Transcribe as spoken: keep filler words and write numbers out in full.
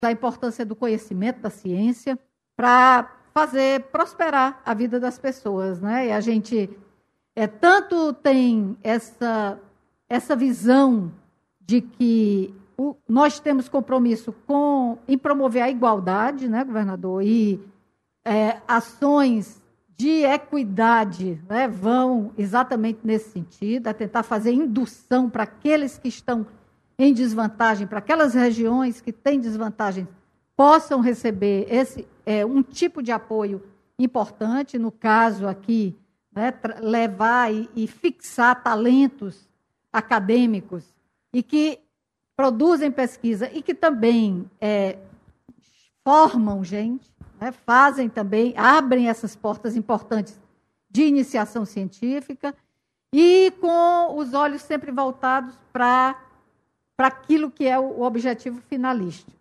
da importância do conhecimento, da ciência, para fazer prosperar a vida das pessoas, né? E a gente é, tanto tem essa, essa visão de que o, nós temos compromisso com, em promover a igualdade, né, governador, e é, ações de equidade, né, vão exatamente nesse sentido, a tentar fazer indução para aqueles que estão em desvantagem, para aquelas regiões que têm desvantagem, possam receber esse, é, um tipo de apoio importante, no caso aqui, né, levar e, e fixar talentos acadêmicos e que produzem pesquisa e que também é, formam gente, né, fazem também, abrem essas portas importantes de iniciação científica e com os olhos sempre voltados para para aquilo que é o objetivo finalístico.